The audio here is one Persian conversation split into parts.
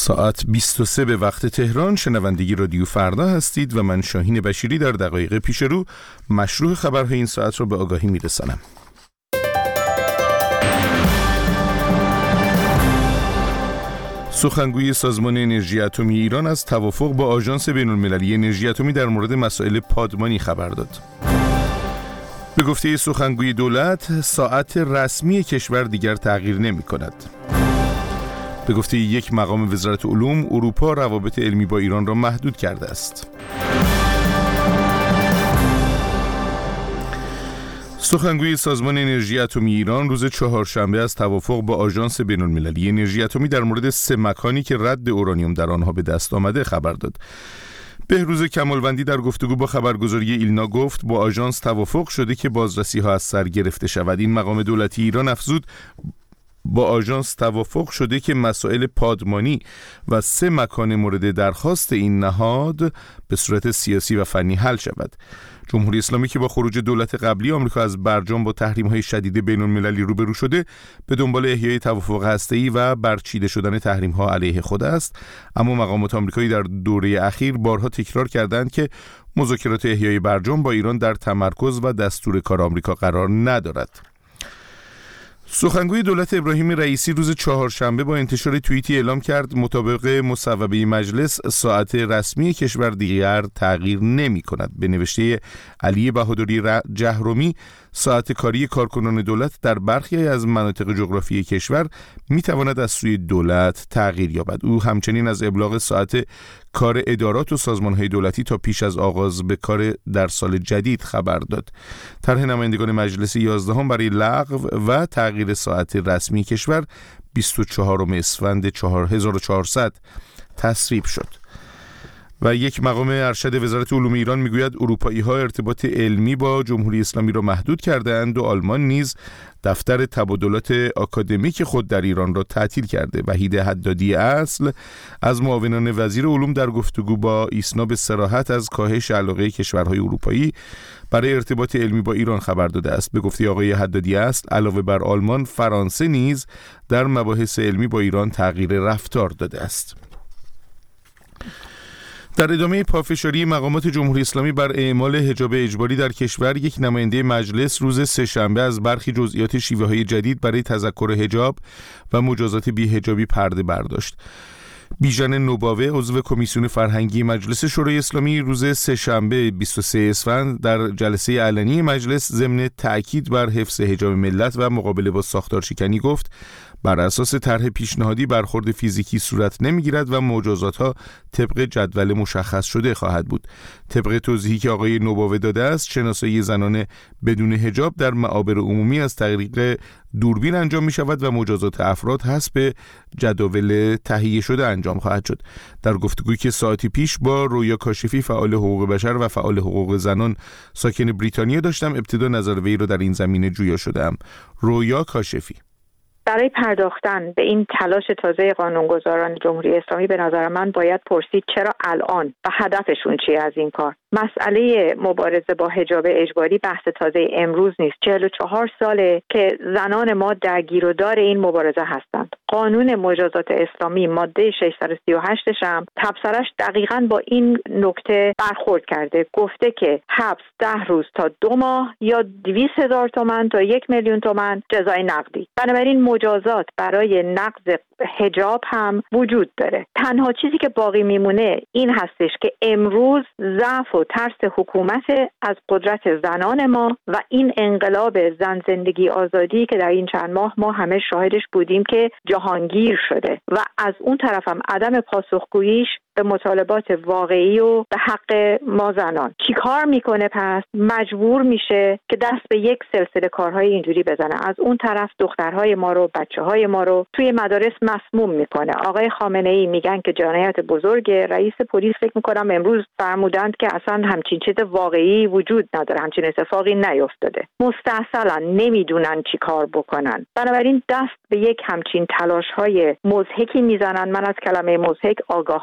ساعت 23 به وقت تهران. شنوندگی رادیو فردا هستید و من شاهین بشیری در دقایق پیش رو مشروع خبرهای این ساعت رو به آگاهی میرسانم. سخنگوی سازمان انرژی اتمی ایران از توافق با آژانس بین‌المللی انرژی اتمی در مورد مسائل پادمانی خبر داد. به گفته سخنگوی دولت، ساعت رسمی کشور دیگر تغییر نمی‌کند. به گفته یک مقام وزارت علوم، اروپا روابط علمی با ایران را محدود کرده است. سخنگوی سازمان انرژی اتمی ایران روز چهارشنبه از توافق با آژانس بین‌المللی انرژی اتمی در مورد 3 مکانی که رد اورانیوم در آنها به دست آمده خبر داد. بهروز کمالوندی در گفتگو با خبرگزاری ایلنا گفت با آژانس توافق شده که بازرسی‌ها از سر گرفته شود. این مقام دولتی ایران افزود با آژانس توافق شده که مسائل پادمانی و 3 مکان مورد درخواست این نهاد به صورت سیاسی و فنی حل شود. جمهوری اسلامی که با خروج دولت قبلی آمریکا از برجام با تحریم‌های شدید بین‌المللی روبرو شده، به دنبال احیای توافق هسته‌ای و برچیده شدن تحریم‌ها علیه خود است، اما مقامات آمریکایی در دوره اخیر بارها تکرار کردند که مذاکرات احیای برجام با ایران در تمرکز و دستور کار آمریکا قرار ندارد. سخنگوی دولت ابراهیم رئیسی روز چهارشنبه با انتشار توییتی اعلام کرد مطابق مصوبه مجلس ساعت رسمی کشور دیگر تغییر نمی کند. به نوشته علی بهادری جهرومی، ساعت کاری کارکنان دولت در برخی از مناطق جغرافیایی کشور می تواند از سوی دولت تغییر یابد. او همچنین از ابلاغ ساعت کار ادارات و سازمان‌های دولتی تا پیش از آغاز به کار در سال جدید خبر داد. طرح نمایندگان مجلس 11 برای لغو و تغییر ساعت رسمی کشور 24 اسفند 1400 تصویب شد. و یک مقام ارشد وزارت علوم ایران میگوید اروپایی‌ها ارتباط علمی با جمهوری اسلامی را محدود کرده‌اند و آلمان نیز دفتر تبادلات آکادمیک خود در ایران را تعطیل کرده. وحید حدادی اصل از معاونان وزیر علوم در گفتگو با ایسنا به صراحت از کاهش علاقه کشورهای اروپایی برای ارتباط علمی با ایران خبر داده است. به گفته آقای حدادی اصل، علاوه بر آلمان، فرانسه نیز در مباحث علمی با ایران تغییر رفتار داده است. در ادامه پافشاری مقامات جمهوری اسلامی بر اعمال حجاب اجباری در کشور، یک نماینده مجلس روز سه‌شنبه از برخی جزئیات شیوه‌های جدید برای تذکر حجاب و مجازات بی‌حجابی پرده برداشت. بیژن نوباوه، عضو کمیسیون فرهنگی مجلس شورای اسلامی، روز سه‌شنبه 23 اسفند در جلسه علنی مجلس ضمن تأکید بر حفظ حجاب ملت و مقابله با ساختارشکنی گفت بر اساس طرح پیشنهادی برخورد فیزیکی صورت نمیگیرد و مجازات‌ها طبق جدول مشخص شده خواهد بود. طبق توضیحی که آقای نوباوه داده است، شناسایی زنان بدون حجاب در معابر عمومی از طریق دوربین انجام می شود و مجازات افراد حسب جداول تهیه شده انجام خواهد شد. در گفتگویی که ساعتی پیش با رویا کاشفی، فعال حقوق بشر و فعال حقوق زنان ساکن بریتانیا داشتم، ابتدا نظر وی را در این زمینه جویا شدم. رویا کاشفی: برای پرداختن به این تلاش تازه قانونگذاران جمهوری اسلامی به نظر من باید پرسید چرا الان و هدفشون چیه از این کار. مسئله مبارزه با حجاب اجباری بحث تازه امروز نیست. 44 ساله که زنان ما درگیر و دار این مبارزه هستند. قانون مجازات اسلامی ماده 638 هم تبصره‌اش دقیقاً با این نکته برخورد کرده. گفته که حبس 10 روز تا 2 ماه یا 200,000 تومان تا 1,000,000 تومان جزای نقدی. بنابراین مجازات برای نقض حجاب هم وجود داره. تنها چیزی که باقی میمونه این هستش که امروز ضعف و ترس حکومت از قدرت زنان ما و این انقلاب زن زندگی آزادی که در این چند ماه ما همه شاهدش بودیم که جهانگیر شده و از اون طرف هم عدم پاسخگوییش به مطالبات واقعی و به حق ما زنان. چی کار میکنه؟ پس مجبور میشه که دست به یک سلسله کارهای اینجوری بزنه. از اون طرف دخترهای ما رو، بچه‌های ما رو توی مدارس مسموم میکنه. آقای خامنه‌ای میگن که جنایت بزرگ. رئیس پلیس فکر میکنم امروز فرمودند که اصلا همچین چیز واقعی وجود نداره، همچین اتفاقی نیفتاده. مستعسلا نمیدونن چی کار بکنن. بنابراین دست به یک همچین تلاش‌های مضحکی میزنن. من از کلمه مضحک آگاهانه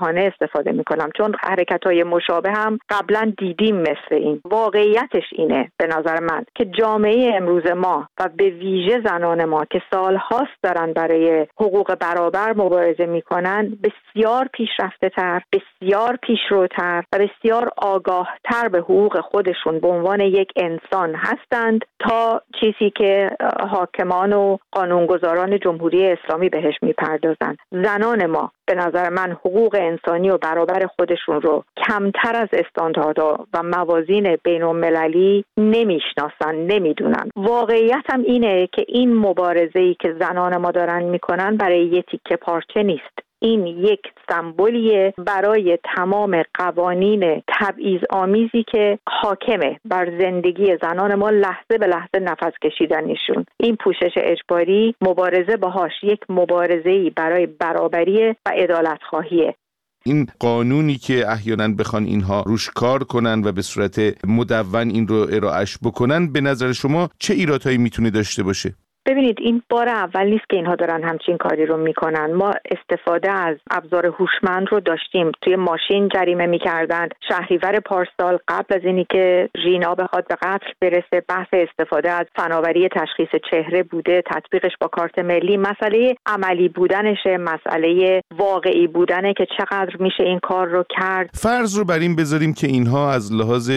استفاده میکنم، چون حرکت‌های مشابه هم قبلا دیدیم مثل این. واقعیتش اینه به نظر من که جامعه امروز ما و به ویژه زنان ما که سال‌هاست دارن برای حقوق برابر مبارزه میکنن بسیار پیشرفته‌تر، بسیار پیشروتر و بسیار آگاهتر به حقوق خودشون به عنوان یک انسان هستند تا چیزی که حاکمان و قانونگذاران جمهوری اسلامی بهش میپردازن. زنان ما به نظر من حقوق انسانی و برابر خودشون رو کمتر از استانداردها و موازین بین‌المللی نمیشناسن، نمیدونن. واقعیت هم اینه که این مبارزه‌ای که زنان ما دارن میکنن برای یه تیکه پارچه نیست. این یک سمبولیه برای تمام قوانین تبعیض‌آمیزی که حاکمه بر زندگی زنان ما لحظه به لحظه نفس کشیدنشون. این پوشش اجباری مبارزه باهاش یک مبارزه‌ای برای برابری و عدالت خواهیه. این قانونی که احیانا بخوان اینها روش کار کنن و به صورت مدون این رو ارائهش بکنن، به نظر شما چه ایرادهایی میتونه داشته باشه؟ ببینید این بار اول نیست که اینها دارن همچین کاری رو میکنن. ما استفاده از ابزار هوشمند رو داشتیم. توی ماشین جریمه میکردن. شهریور پارسال قبل از اینی که ژینا بخواد به قتل برسه بحث استفاده از فناوری تشخیص چهره بوده، تطبیقش با کارت ملی. مسئله عملی بودنشه، مسئله واقعی بودنه که چقدر میشه این کار رو کرد. فرض رو بر این بذاریم که اینها از لحاظ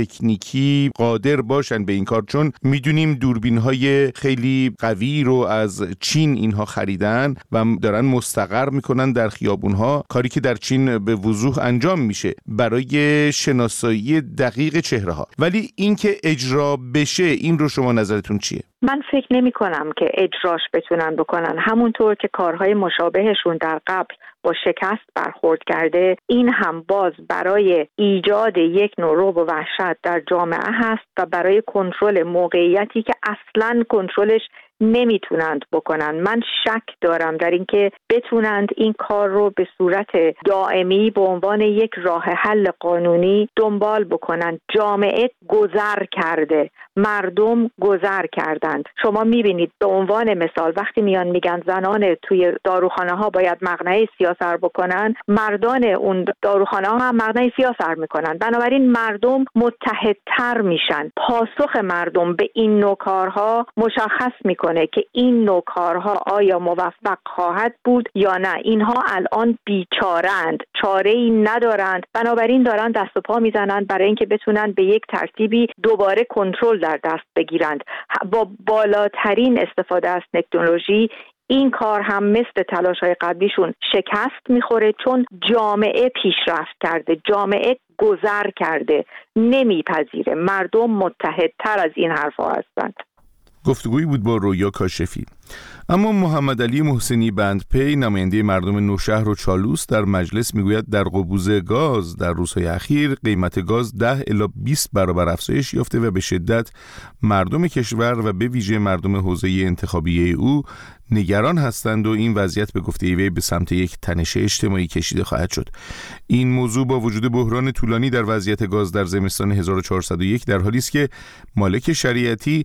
تکنیکی قادر باشن به این کار، چون میدونیم دوربین‌های خیلی قوی رو از چین اینها خریدن و دارن مستقر میکنن در خیابونها، کاری که در چین به وضوح انجام میشه برای شناسایی دقیق چهره ها. ولی اینکه اجرا بشه، این رو شما نظرتون چیه؟ من فکر نمی کنم که اجراش بتونن بکنن. همونطور که کارهای مشابهشون در قبل با شکست برخورد کرده، این هم باز برای ایجاد یک نوع رعب و وحشت در جامعه هست و برای کنترل موقعیتی که اصلاً کنترلش نمیتونند بکنن. من شک دارم در اینکه بتونند این کار رو به صورت دائمی به عنوان یک راه حل قانونی دنبال بکنن. جامعه گذر کرده، مردم گذر کردند. شما میبینید به عنوان مثال وقتی میان میگن زنان توی داروخانه ها باید مقنعه سیاه سر بکنن، مردان اون داروخانه ها هم مقنعه سیاه سر میکنن. بنابراین مردم متحدتر میشن. پاسخ مردم به این نوع کارها مشخص میکنه که این نوع کارها آیا موفق خواهد بود یا نه. اینها الان بیچاره‌اند، چاره‌ای ندارند، بنابراین دارن دست و پا میزنند برای اینکه بتونن به یک ترتیبی دوباره کنترل در دست بگیرند. با بالاترین استفاده از تکنولوژی این کار هم مثل تلاش‌های قبلیشون شکست میخوره، چون جامعه پیشرفت کرده، جامعه گذر کرده، نمیپذیره. مردم متحدتر از این حرفا هستند. گفتگویی بود با رویا کاشفی. اما محمد علی محسنی بندپی، نماینده مردم نوشهر و چالوس، در مجلس میگوید در قبوز گاز در روزهای اخیر قیمت گاز 10 الی 20 برابر افزایش یافته و به شدت مردم کشور و به ویژه مردم حوزه انتخابی او نگران هستند و این وضعیت به گفته وی به سمت یک تنش اجتماعی کشیده خواهد شد. این موضوع با وجود بحران طولانی در وضعیت گاز در زمستان 1401 در حالی است که مالک شریعتی،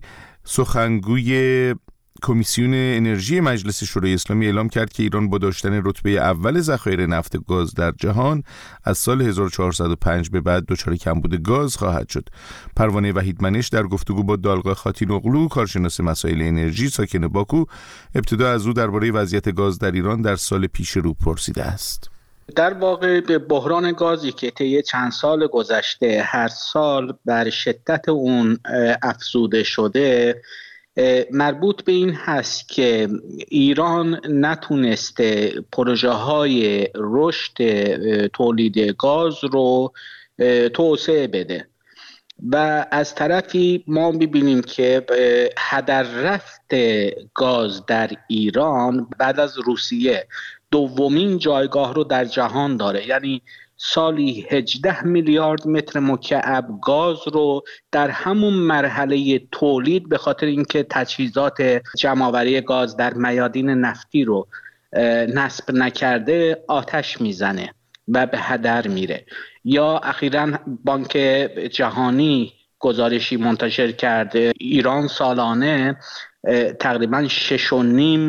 سخنگوی کمیسیون انرژی مجلس شورای اسلامی، اعلام کرد که ایران با داشتن رتبه اول ذخایر نفت گاز در جهان از سال 1405 به بعد دچار کمبود گاز خواهد شد. پروانه وحیدمنش در گفتگو با دالقا خاتینوغلو، کارشناس مسائل انرژی ساکن باکو، ابتدا از او درباره وضعیت گاز در ایران در سال پیش رو پرسیده است. در واقع به بحران گازی که طی چند سال گذشته هر سال بر شدت اون افزوده شده، مربوط به این هست که ایران نتونسته پروژه‌های رشد تولید گاز رو توسعه بده و از طرفی ما می‌بینیم که هدر رفت گاز در ایران بعد از روسیه دومین جایگاه رو در جهان داره. یعنی سالی 18 میلیارد متر مکعب گاز رو در همون مرحله تولید به خاطر اینکه تجهیزات جمع‌آوری گاز در میادین نفتی رو نصب نکرده آتش میزنه و به هدر میره. یا اخیراً بانک جهانی گزارشی منتشر کرده ایران سالانه تقریباً 6.5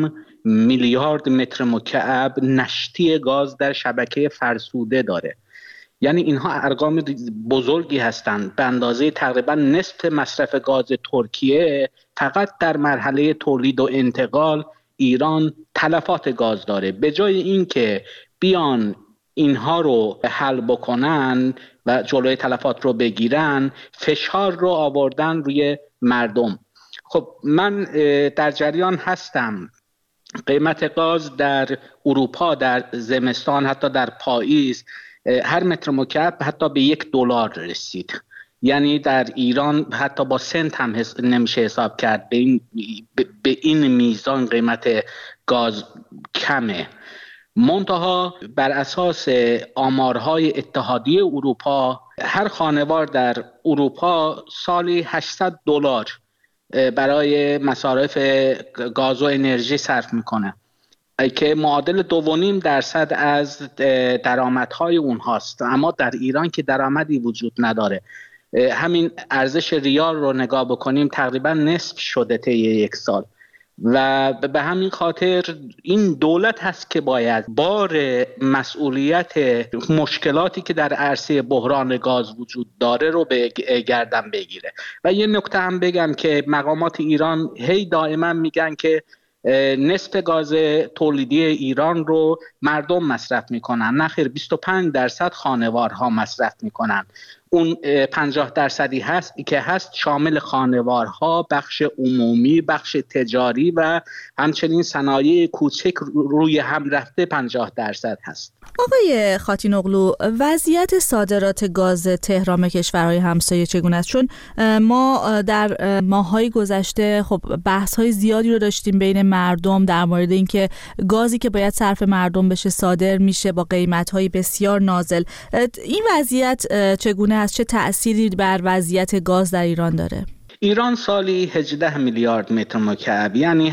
میلیارد متر مکعب نشتی گاز در شبکه فرسوده داره. یعنی اینها ارقام بزرگی هستند. به اندازه تقریبا نصف مصرف گاز ترکیه فقط در مرحله تولید و انتقال ایران تلفات گاز داره. به جای اینکه بیان اینها رو حل بکنن و جلوی تلفات رو بگیرن، فشار رو آوردن روی مردم. خب من در جریان هستم قیمت گاز در اروپا در زمستان حتی در پاییز هر متر مکعب حتی به $1 رسید. یعنی در ایران حتی با سنت هم نمیشه حساب کرد. به این میزان قیمت گاز کمه. منتها بر اساس آمارهای اتحادیه اروپا هر خانوار در اروپا سالی $800 برای مصارف گاز و انرژی صرف میکنه که معادل 2.5% از درآمدهای اونهاست. اما در ایران که درآمدی وجود نداره، همین ارزش ریال رو نگاه بکنیم تقریبا نصف شده طی یک سال و به همین خاطر این دولت هست که باید بار مسئولیت مشکلاتی که در عرصه بحران گاز وجود داره رو به گردن بگیره. و یه نکته هم بگم که مقامات ایران هی دائما میگن که نصف گاز تولیدی ایران رو مردم مصرف میکنن. نخیر، 25% خانوارها مصرف میکنن. اون 50% هست که هست شامل خانوارها، بخش عمومی، بخش تجاری و همچنین صنایع کوچک روی هم رفته 50% هست. آقای خاتینوغلو، وضعیت صادرات گاز تهران به کشورهای همسایه چگونه است؟ چون ما در ماه‌های گذشته خب بحث‌های زیادی رو داشتیم بین مردم در مورد اینکه گازی که باید صرف مردم بشه صادر میشه با قیمت‌های بسیار نازل. این وضعیت چگونه است؟ چه تأثیری بر وضعیت گاز در ایران داره؟ ایران سالی 18 میلیارد متر مکعب یعنی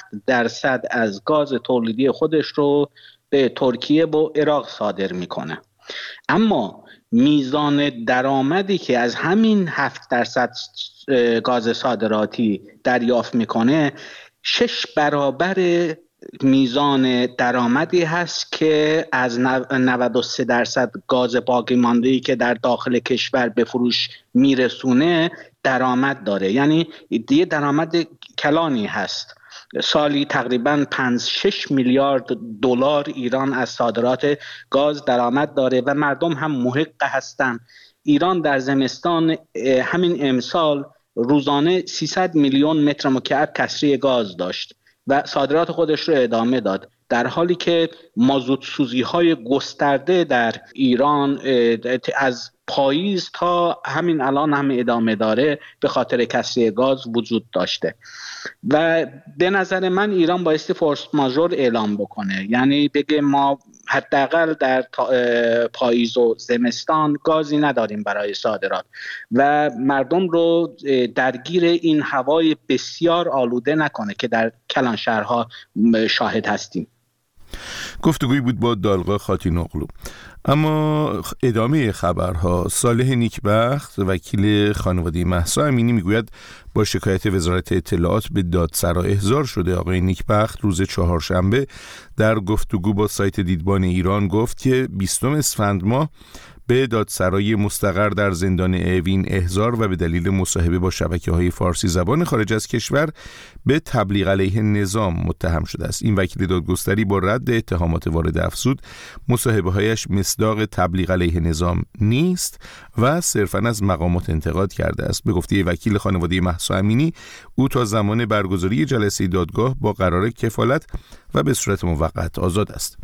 7% از گاز تولیدی خودش رو به ترکیه و عراق صادر میکنه. اما میزان درآمدی که از همین 7% گاز صادراتی دریافت میکنه 6 برابر میزان درآمدی هست که از 93% گاز باقی مانده‌ای که در داخل کشور به فروش میرسونه درآمد داره. یعنی دیگه درآمد کلانی هست. سالی تقریباً 5-6 میلیارد دلار ایران از صادرات گاز درآمد داره و مردم هم محق هستن. ایران در زمستان همین امسال روزانه 300 میلیون متر مکعب کسری گاز داشت و صادرات خودش رو ادامه داد، در حالی که مازوت سوزی های گسترده در ایران از پاییز تا همین الان هم ادامه داره به خاطر کسری گاز وجود داشته. و به نظر من ایران بایستی فورس ماژور اعلام بکنه، یعنی بگه ما حداقل در پاییز و زمستان گازی نداریم برای صادرات و مردم رو درگیر این هوای بسیار آلوده نکنه که در کلان شهرها شاهد هستیم. گفتگویی بود با دالغا خاتینوغلو. اما ادامه خبرها، صالح نیکبخت وکیل خانواده مهسا امینی میگوید با شکایت وزارت اطلاعات به دادسرا احضار شده. آقای نیکبخت روز چهارشنبه در گفتگو با سایت دیدبان ایران گفت که 20 اسفند ماه به دادسرای مستقر در زندان اوین احضار و به دلیل مصاحبه با شبکه‌های فارسی زبان خارج از کشور به تبلیغ علیه نظام متهم شده است. این وکیل دادگستری با رد اتهامات وارد افزود مصاحبه‌هایش مصداق تبلیغ علیه نظام نیست و صرفاً از مقامات انتقاد کرده است. به گفته وکیل خانواده مهسا امینی، او تا زمان برگزاری جلسه دادگاه با قرار کفالت و به صورت موقت آزاد است.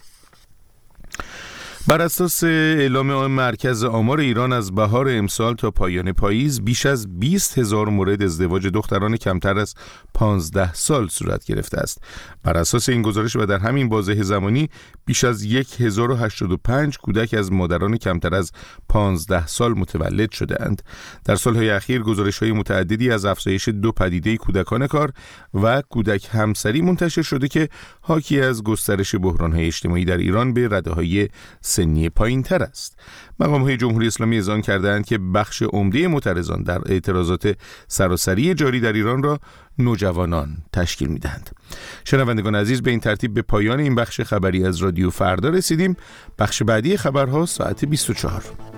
بر اساس اعلام مرکز آمار ایران از بهار امسال تا پایان پاییز بیش از 20,000 مورد ازدواج دختران کمتر از 15 سال صورت گرفته است. بر اساس این گزارش و در همین بازه زمانی بیش از 1085 کودک از مادران کمتر از 15 سال متولد شده‌اند. در سالهای اخیر گزارش‌های متعددی از افزایش دو پدیده کودکان کار و کودک همسری منتشر شده که حاکی از گسترش بحران‌های اجتماعی در ایران به رده‌های سنی سنی پایین‌تر است. مقام‌های جمهوری اسلامی اذعان کردند که بخش عمده معترضان در اعتراضات سراسری جاری در ایران را نوجوانان تشکیل می‌دهند. شنوندگان عزیز، به این ترتیب به پایان این بخش خبری از رادیو فردا رسیدیم. بخش بعدی خبرها ساعت 24.